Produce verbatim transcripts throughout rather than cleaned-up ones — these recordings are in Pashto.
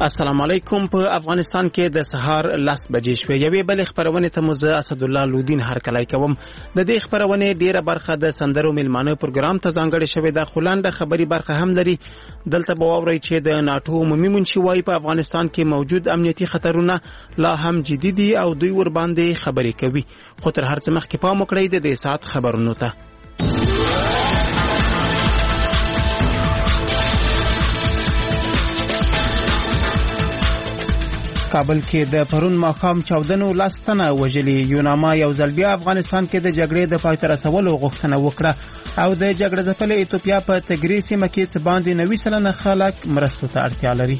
السلام علیکم. په افغانستان کې د سهار لس بجې شوې. یوې بلې خبرونه ته مو زه اسدالله لودین هرکلی کوم. د دې خبرونې ډیره برخه د سندرو میلمانه پروګرام ته ځانګړې شوې ده، خو لنډه خبري برخه هم لري. دلته به واورئ چې د ناټو عمومي منشي وایي په افغانستان کې موجود امنیتي خطرونه لا هم جدي دي او دوی ور باندې خبرې کوي. خو تر هر څه مخکې پام وکړئ د دې ساعت خبرونو ته. کابل کې د پرون ماښام چاودنو لس تنه وژلي. یوناما یو ځل بیا افغانستان کې د جګړې د پای ته رسولو غوښتنه وکړه او د جګړه ځپلې ایتوپیا په تګري سیمه کې څه باندې نوي سلنه خلک مرستو ته اړتیا لري.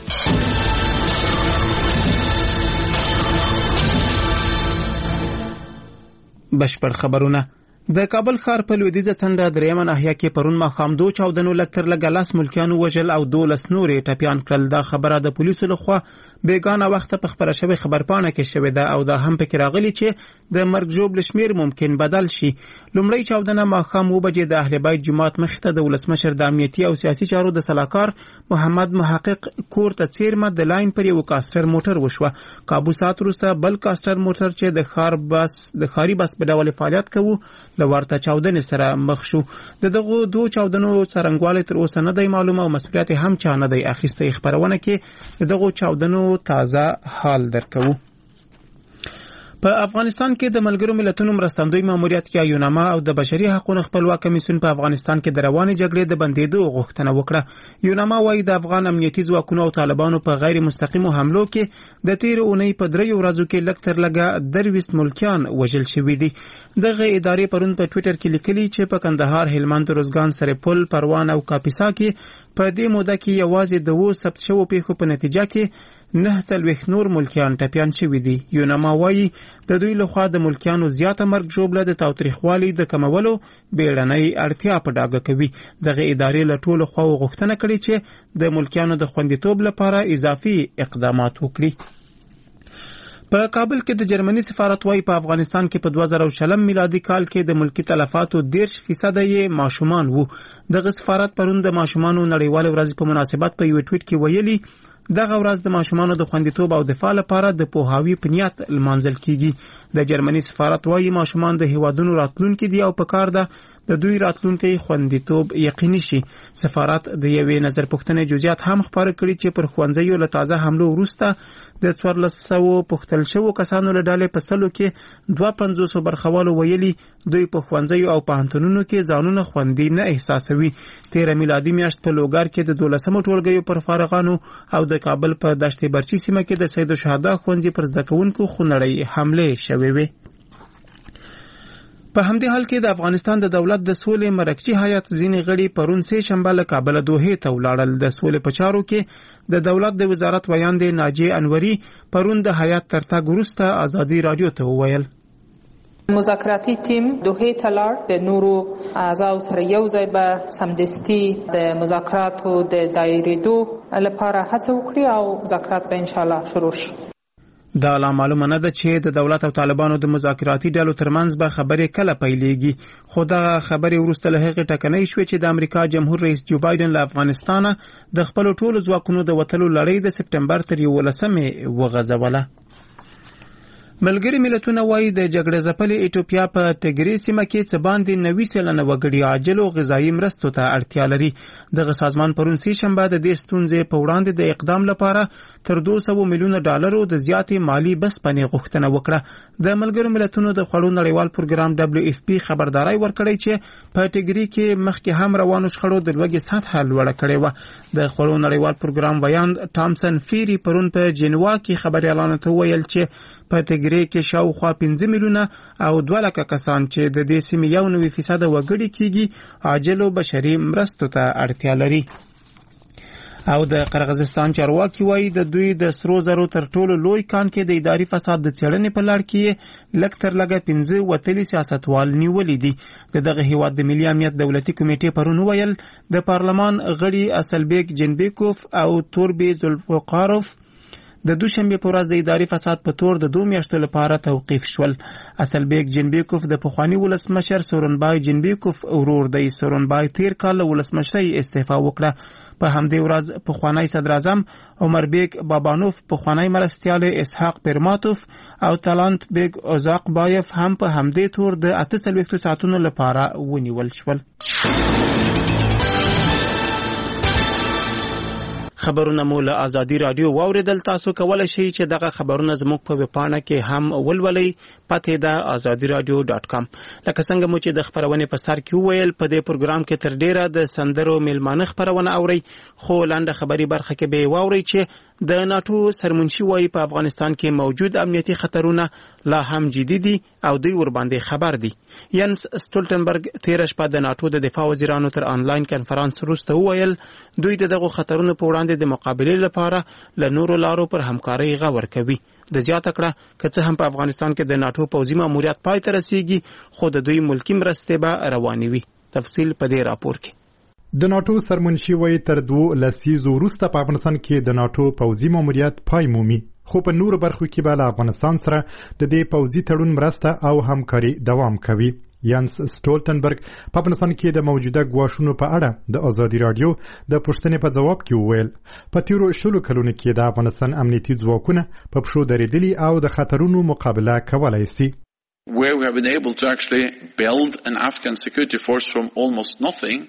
بشپړ خبرونه. د کابل ښار په لویدیځه څنډه درېیمه ناحیه کې پرون ماښام دوه چاودنو لږ تر لږه لس ملکیانو وژل او دولس نورې ټپیان کړل. دا خبره د پولیسو لخوا بیګانه وخته په خبره شوې خبرپاڼه کې شوې ده او دا هم پکې راغلي چې د مرګ ژوبل شمیر ممکن بدل شي. لومړی چاودنه ماښام اوه بجې د اهل بیت جومات مخې ته د ولسمشر د امنیتي او سیاسي چارو د سلاکار محمد محقق کور ته څیرمه د لاین پر یو کاستر موټر وشوه. کابو ساعت وروسته بل کاستر موټر چې د ښار بس د ښاري بس په ډول فعالیت کوي له ورته چاودنې سره مخ شو. د دغو دوه چاودنو څرنګوالی تر اوسه نه دی معلومه او مسؤلیت هم چا نه دی اخیستی. خبرونه کې د دغو چاودنو تازه حال درکوو. په افغانستان کې د ملګرو ملتونو مرستندوی ماموریت کې یوناما او د بشري حقوقو خپلواک کمیسیون په افغانستان کې د روانې جګړې د بندېدو غوښتنه وکړه. یوناما وايي د افغان امنیتي ځواکونو او طالبانو په غیر مستقیمو حملو کې د تیر اونۍ په دریو ورځو کې لږ تر لږه درویشت ملکیان وژل شوي دي. دغه ادارې پرون په ټویټر کې لیکلي چې په کندهار، هلمند، روزګان، سرپل، پروان او کاپیسا کې په دې موده کې یوازې د وو ثبت شوو پیښو په نتیجه کې نه څلوېښت نور ملکیان ټپیان شوي دي. یوناما وايي د دوی لخوا د ملکیانو زیاته مرګ ژوبله د تاوتریخوالي د کمولو بیړنۍ اړتیا په ډاګه کوي. دغه ادارې له ټولو خواو غوښتنه کړې چې د ملکیانو د خوندیتوب لپاره اضافي اقدامات وکړي. په کابل کې د جرمني سفارت وايي په افغانستان کې په دوه زره شلم میلادي کال کې د ملکی تلفاتو دېرش فیصده یې ماشومان وو. دغه سفارت پرون د ماشومانو نړیوالې ورځې په مناسبت په یو ټویټ کې ویلي دغه ورځ د ماشومانو د خوندیتوب او دفاع لپاره د پوهاوي په نیت لمانځل کیږي. د جرمني سفارت وايي ماشومان د هیوادونو راتلونکي دي او په کار ده د دوی راتلونکي خوندیتوب یقیني شي. سفارت د یوې نظر پوښتنې جزئیات هم خبره کړي چې پر ښوونځیو له تازه حملو وروسته د څوارلس سوه پوښتل شوو کسانو له ډلې په سلو کې دوه پنځوسو برخوالو ویلي دوی په ښوونځیو او پوهنتونونو کې ځانونه خوندي نه احساسوي. تیره میلادي میاشت په لوګر کې د دولسمو ټولګیو پر فارغانو او د کابل په دشت برچي سیمه کې د سید الشهدا ښوونځي پر زده کوونکو خونړۍ حملې شوې وې. په همدې حال کې د افغانستان د دولت د سولې مرکزي هیئت ځینې غړي پرون سه شنبه له کابل دوحې ته ولاړل. د سولې په چارو کې د دولت د وزارت ویاندې ناجیه انوري پرون د هیئت تر تګ وروسته ازادي راډیو ته وویل مذاکراتي ټیم دوحې ته لاړ د نورو اعضاو سره یو ځای به سمدستي د مذاکراتو د دایریدو لپاره هڅه وکړي او مذاکرات به انشاءالله شروع شي. دا لا معلومه نه ده چې د دولت او طالبانو د مذاکراتي ډلو ترمنځ به خبرې کله پیلېږي. خو دغه خبرې وروسته له هغې ټکنۍ شوې چې د امریکا جمهور رئیس جو بایدن له افغانستانه د خپلو ټولو ځواکونو د وتلو لړۍ د سپټمبر تر یولسمې وغځوله. ملګري ملتونه وايي د جګړې ځپلې ایتوپیا په تګري سیمه کې څه باندې نوي سلنه وګړي عاجل او غذایي مرستو ته اړتیا لري. دغه سازمان پرون سه شنبه د دې ستونزې په وړاندې د اقدام لپاره تر دوه سوه میلیونه ډالرو د زیاتې مالی بسپنې غوښتنه وکړه. د ملګرو ملتونو د خوړو نړیوال پروګرام دبليو اف پی خبرداري ورکړی چې په تګري کې مخکې هم روانو شخړو د لوږې سطح لوړه کړې وه. د خوړو نړیوال پروګرام ویاند ټامسن فیری پرون په جنوا کې خبري اعلان ته ویل چې په تګري کې شاوخوا پنځه میلیونه او دوه لکه کسان چې د دې سیمې یو نوي فیصده وګړي کېږي عاجل او بشري مرستو ته اړتیا لري. او د قرغیزستان چارواکي وايي د دوی د سرو زرو تر ټولو لوی کان کې د اداري فساد د څېړنې په لړ کې لږ تر لږه پنځه وتلي سیاستوال نیولي دي. د دغه هیواد د ملي امنیت دولتي کمیټې پرون ویل د پارلمان غړي اصلبیک جنبیکوف او توربی زولفوقاروف د دوشنبه په ورځ د اداري فساد په تور د دوه میاشتو لپاره توقیف شول. اصلبیک جنبیکوف د پخوانی ولسمشر سورونبای جنبیکوف ورور دی. سورونبای تیر کال ولسمشرۍ استعفا وکړه. په همدې ورځ پخوانی صدر اعظم عمر بیگ بابانوف، پخوانی مرستیال اسحاق پرماتوف او تالانت بیگ اوزاق بایف هم په همدې تور د اته څلوېښتو ساعتونو لپاره ونیول شول. خبرونه مو له ازادي رادیو واوریدل. تاسو کولای شئ چې دغه خبرونه زموږ په ویبپاڼه کې هم ولولئ. پته ده azadi radio dot com. لکه څنګه مو چې د خبرونه په سر کې وویل، په دې پروګرام کې تر ډیره د سندرو میلمانه خبرونه اوري، خو لاندې خبري برخه کې به واوري چې د ناتو سرمنشي وايي په افغانستان کې موجود امنیتي خطرونه لا هم جدي دي او دوی ور باندې خبر دي. ینس سټولټنبرګ تیر شپه د ناتو د دفاع وزیرانو تر انلاین کانفرنس وروسته وویل دوی دغه خطرونو په وړاندې د مقابله لپاره له نورو لارو پر همکاري غوړ کوي. د زیاته کړه که څه هم په افغانستان کې د ناتو پوځي ماموریت پای ته رسیږي، خو د دوی ملکی مرستې به روانې وي. تفصیل په دې راپور کې. د ناتو سرمنشي وایي تر دوه لسیزو وروسته په افغانستان کې د ناتو پوځي ماموریت پای مومي، خو په نورو برخو کې به له افغانستان سره د دې پوځي تړون مرسته او همکاري دوام کوي. یانس سټولټنبرګ په افغانستان کې د موجوده ګواښونو په اړه د ازادي رادیو د پوښتنې په ځواب کې وویل په تیرو شلو کلونو کې د افغانستان امنیتي ځواکونه په پښو درېدلي او د خطرونو مقابله کولای شي. Where we have been able to actually build an Afghan security force from almost nothing.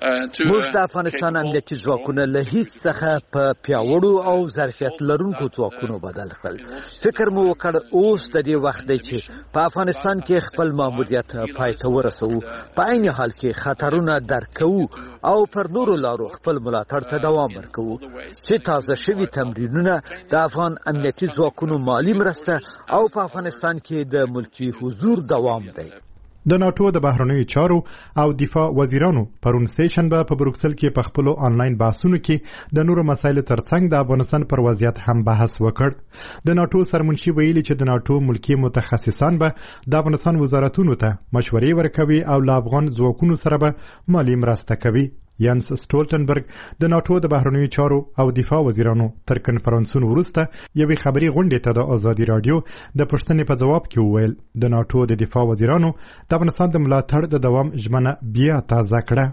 موږ د افغانستان امنیتي ځواکونه له هیڅ څخه په پیاوړو او ظرفیت لرونکو ځواکونو بدل کړل. فکر مو وکړ اوس د دې وخت دی چې په افغانستان کې خپل ماموریت پای ته ورسوو، په عین حال کې خطرونه درک کوو او پر نورو لارو خپل ملاتړ ته دوام ورکوو چې تازه شوي تمرینونه د افغان امنیتي ځواکونو مالی مرسته او په افغانستان کې د ملکی حضور دوام دی. د ناتو د بهرنیو چارو او دفاع وزیرانو پرون سهشنبه په بروکسل کې په خپل آنلاین بحثونو کې د نورو مسایلو ترڅنګ د افغانستان پر وضعیت هم بحث وکړ. د ناتو سرمنشي ویلي چې د ناتو ملکی متخصصان به د افغانستان وزارتونو ته مشورې ورکوي او له افغان ځواکونو سره به مالی مرسته کوي. یانس سټولټنبرګ د ناتو د بهرنیو چارو او دفاع وزیرانو تر کنفرانسونو وروسته یوې خبري غونډې ته د ازادي رادیو د پوښتنې په ځواب کې وویل د ناتو د دفاع وزیرانو د افغانستان د ملاتړ د دوام ژمنه بیا تازه کړه.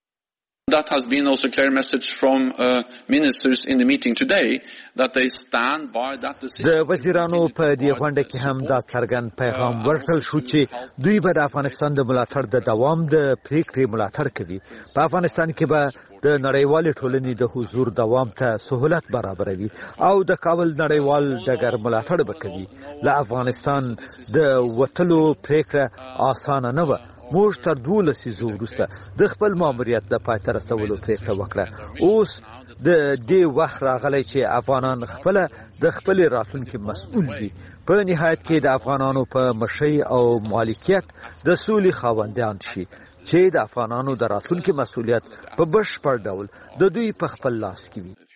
That has been also a clear message from uh, ministers in the meeting today that they stand by that decision. د وزیرانو په دې غونډه کې هم دا څرګند پیغام ورکړل شو چې دوی به د افغانستان د ملاتړ د دوام د پریکړې ملاتړ کوي. په افغانستان کې به د نړیوال ټولنې د حضور دوام ته سہولت برابروي او د کابل نړیوال ډګر ملاتړ وکوي. له افغانستان د وټلو پریکړه اسانه نه و. موږ تر دوه لسیزو وروسته د خپل ماموریت د پای ته رسولو پریکړه وکړه. اوس د دې وخت راغلی چې افغانان خپل د خپل راتلونکي مسؤل دي. په نهایت کې د افغانانو په مشرۍ او مالکیت د سولې خاوندان شي چې د افغانانو د راتلونکي مسؤلیت په بشپړ ډول د دوی په خپل لاس کې وي.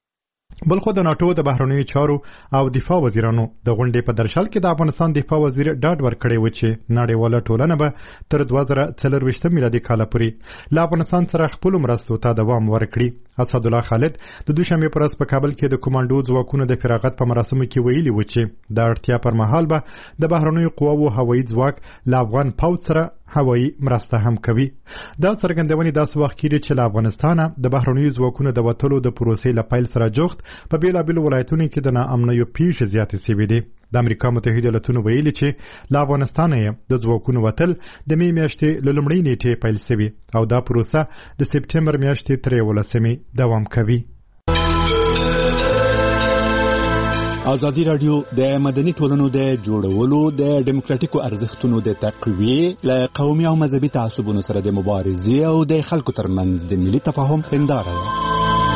بلخو د ناتو د بهرنیو چارو او دفاع وزیرانو د غونډې په درشل کې د افغانستان دفاع وزیر ډاډ ورکړی و چې نړیواله ټولنه به تر دوه زره څلرویشتم میلادي کال پورې له افغانستان سره خپلو مرستو ته دوام ورکړي. اسدالله خالد د دوشنبې په ورځ په کابل کې د کمانډو ځواکونو د فراغت په مراسمو کې ویلي و چې د اړتیا پر مهال به د بهرنیو قواوو هوایي ځواک له افغان پوځ سره هوایي مرسته هم کوي. دا څرګندونې داسې وخت کې چې له افغانستانه د بهرنیو ځواکونو د وتلو د پروسې له پیل سره جوخت په بیلابیلو ولایتونو کې د ناامنیو پیښې زیاتې شوې دي. د امریکا متحده ایالاتونو ویلي چې له افغانستانه د ځواکونو وتل د مې میاشتې له لومړۍ نیټې پیل شوي او دا پروسه د سپټمبر میاشتې تر یولسمې دوام کوي. ازادي رادیو د مدني ټولنو د جوړولو د ډیموکراټیکو ارزښتونو د تقویې له قومي او مذهبي تعصبونو سره د مبارزې او د خلکو ترمنځ د ملي تفاهم هنداره ده.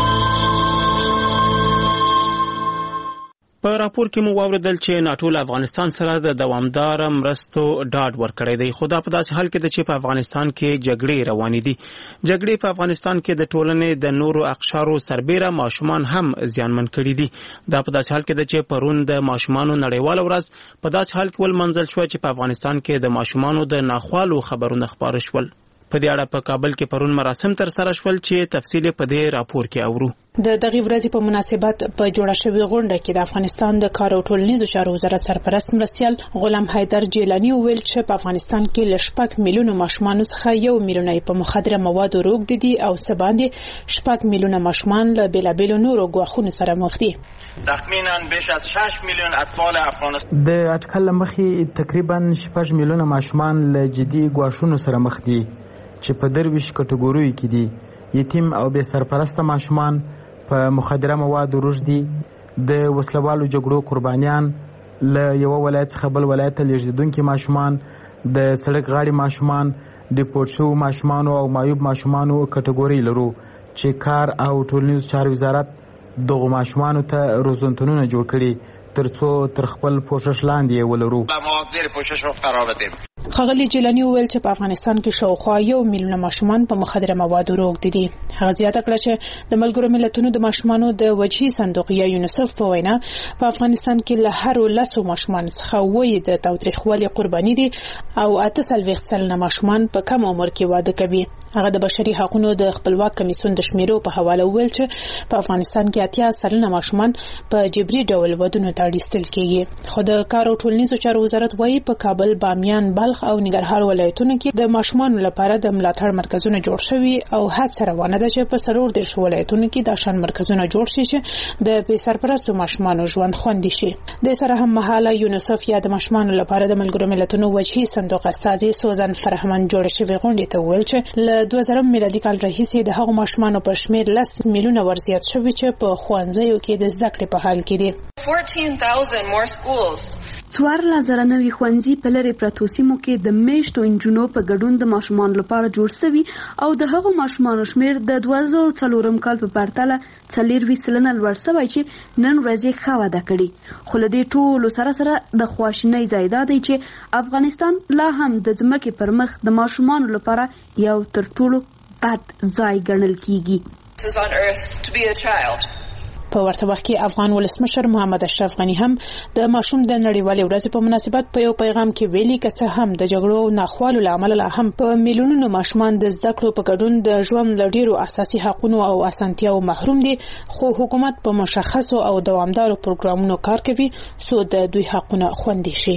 په راپور کې مو واوریدل چې ناتو له افغانستان سره د دوامدار مرستو ډاډ ورکړی دی، خو دا په داسې حال کې ده چې په افغانستان کې جګړې روانې دي. جګړې په افغانستان کې د ټولنې د نورو اقشارو سربیره ماشومان هم زیانمن کړي دي. دا په داسې حال کې ده چې پرون د ماشومانو نړیواله ورځ په داسې حال کې ولمنځل شوه چې په افغانستان کې د ماشومانو د ناخوالو خبرونه خپاره شول. په دې اړه په کابل کې پرون مراسم تر سره شول چې تفصیل په دې راپور کې اورو. د دغه ورځې په مناسبت په جوړه شوې غونډه کې د افغانستان د کار او ټولنیزو چارو وزارت سرپرست مرستیال غلام حیدر جیلانی ویل چې په افغانستان کې ل شپږ میلیونه ماشومان څخه یو میلیون په مخدره موادو روږدي دي او سباندې شپږ میلیونه ماشومان له بیلابیلو نورو ګواښونو سره مخ دي. تخمینا بیش از شش میلیون اطفال افغانستان د اټکل مخې تقریبا شپږ میلیونه ماشومان له جدي ګواښونو سره مخ دي چې په درویش کټګوریو کې دي. یتیم او بې سرپرسته ماشومان په مخدره موادو روږدي، د وسلوالو جګړو قربانیان، له یو ولایت څخه بل ولایت ته لیږدونکي ماشومان، د سړک غاړې ماشومان، ډیپورټ شوو ماشومانو او معیوب ماشومانو کټګوري لرو چې کار او ټولنیز چارو وزارت دغه ماشومانو ته روزنتونونه جوړ کړي ترڅو تر خپل پوښښ لاندې ولرو. مواضع پوښښ قرار بدیم. خغلی جیلانی ویل چې په افغانستان کې شاوخوا یو میلیون ماشومان په مخدره موادو روږدي دي. هغه زیاته کړه چې د ملګرو ملتونو د ماشومانو د وجهي صندوق یا یونیسف په وینا په افغانستان کې له هر لسو ماشومان څخه وایي د تاوتریخوالي قرباني دي او اته څلوېښت سلنه ماشومان په کم عمر کې واده کوي. هغه د بشري حقوقو د خپلواک کمیسیون د شمیرو په حواله ویل چې په افغانستان کې اتیا سلنه ماشومان په جبري ډول ودونو ته اړیستل کیږي. خو د کار او ټولنیزو چارو وزارت وایي په کابل، بامیان، بلخ او ننګرهار ولایتونو کې د ماشومانو لپاره د ملاتړ مرکزونه جوړ شوي او هڅه روانه ده چې په څلور دېرش ولایتونو کې د شان مرکزونه جوړ شي چې د بې سرپرستو ماشومانو ژوند خوندي شي. د سره هم مهاله یونیسف یا د ماشومانو لپاره د ملګرو ملتونو وجهي صندوق استازي سوزان فرهمن جوړ شوی غونډې ته ویل چې له دوه زره میلادي کال راهیسې د هغو ماشومانو په شمیر لس میلیونه ورزیات شوي چې په ښوونځیو کې د زده کړې په حال کې دي. څوارلس زره نوي ښوونځي په لرې پرتو سیمو کې د میشتو انجونو په ګډون د ماشومانو لپاره جوړ شوي او د هغو ماشومانو شمیر د دوه زره څلورم کال په پرتله څلېرویشت سلنه لوړ شوی چې نن ورځ یې ښه وده کړې. خو له دې ټولو سره سره د خواشینۍ ځای دا دی چې افغانستان لا هم د ځمکې پر مخ د ماشومانو لپاره یو تر ټولو بد ځای ګڼل کیږي. په ورته وخت کې افغان ولسمشر محمد اشرف غنی هم د ماشوم د نړیوالې ورځې په مناسبت په یو پیغام کې ویلي که څه هم د جګړو او ناخوالو له امله لا هم په میلیونونو ماشومان د زده کړو په ګډون د ژوند له ډیرو اساسي حقوقو او اسانتیاو محروم دي، خو حکومت په مشخصو او دوامدارو پروګرامونو کار کوي څو د دوی حقونه خوندي شي.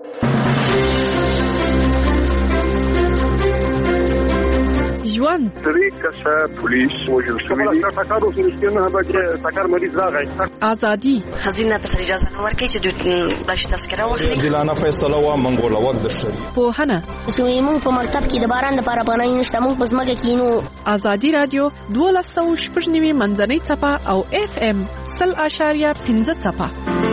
ژوند درې کسه پولیس وژل شوي دي. ټکر اوس رښتینه نه بچي ټکر مریض راغی. ازادي خزینه ته اجازه نه ورکړي چې دوی بلش تذکره واخلي. جلانه فیصله وا منګوله وخت درشل. پوهنه سویمون په مکتب کې د باران د پاره پناه نشته، موږ په ځمکه کې نو. ازادي رادیو دولس سوه شپږ نوي منځنۍ څپه او اف ام سل اشاریه پنځه څپه.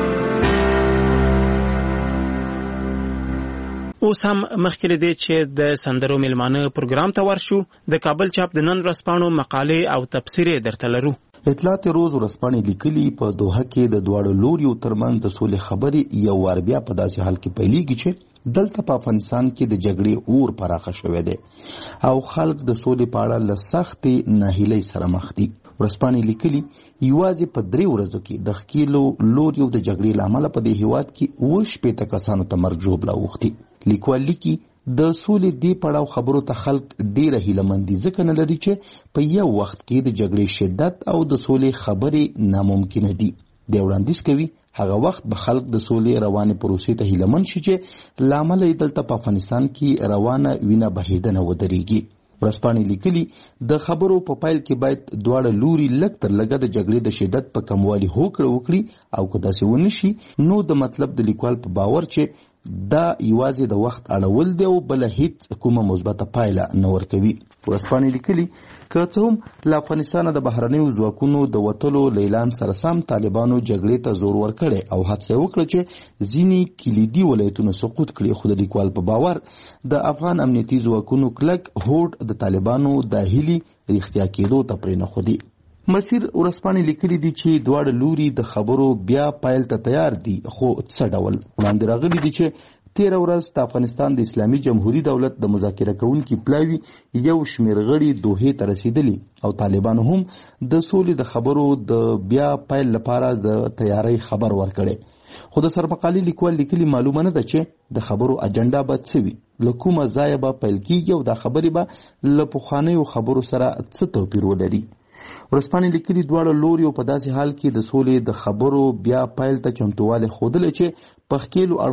اوس هم مخکې لري چې د سندرو میلمانه پروګرام ته ورشو. د کابل چاپ د نن ورځپاڼو مقالې او تبصرې درته لرو. اطلاعات روز ورځپاڼې لیکلي په دوحه کې د دواړو لوریو ترمنځ د سولې خبرې یو وار بیا په داسې حال کې پیلېږي چې دلته په افغانستان کې د جګړې اور پراخه شوی دی او خلک د سولې په اړه له سختې ناهیلۍ سره مخ دي. ورځپاڼې لیکلي یوازې په درې ورځو کې د ښکېلو لوریو د جګړې له امله په دې هېواد کې اووه شپېته کسانو ته مرګ ژوبله اوښتي. لیکوال لیکي د سولې دې پړاو خبرو ته خلک ډېره هیلهمندي ځکه نه لري چې په یو وخت کې د جګړې شدت او د سولې خبرې ناممکنه دي. دی وړاندیز کوي هغه وخت به خلک د سولې روانې پروسې ته هیلهمند شي چې له امله یې دلته په افغانستان کې روانه وینه بهېدنه ودرېږي. ورځپاڼې لیکلي د خبرو په پیل کې باید دواړه لوري لږ تر لږه د جګړې د شدت په کموالي هوکړه وکړي او که داسې ونه شي نو د مطلب د لیکوال په باور چې دا یوازې د وخت اړول دی او بل هیڅ کومه مثبته پایله نه ورکوي. ورځپاڼې لیکلي که څه هم له افغانستانه د بهرنیو ځواکونو د وتلو له اعلان سره سم طالبانو جګړې ته زور ورکړی او هڅه یې وکړه چې ځینې کلیدي ولایتونه سقوط کړي، خو د لیکوال په باور د افغان امنیتي ځواکونو کلک هوډ د طالبانو د هیلې رښتیا کېدو ته پرېنښودي. مسیر ورځپاڼې لیکلي دي چې دواړه لوري د خبرو بیا پیل ته تیار دي، خو څه ډول وړاندې راغلي دي چې تیره ورځ د افغانستان د اسلامي جمهوري دولت د مذاکره کوونکي پلاوي یو شمېر غړي دوحې ته رسیدلي او طالبانو هم د سولې د خبرو د بیا پیل لپاره د تیاری خبر ورکړی. خو د سرمقالې لیکوال لیکلي معلومه نه ده چې د خبرو اجنډا به څه وي، له کومه ځایه به پیل کیږي او دا خبرې به له پخوانیو خبرو سره څه توپیر ولري. ورځپاڼې لیکلي دواړه لوریو په داسې حال کې د سولې د خبرو بیا پیل ته چمتووالی ښودلی چې په ښکیلو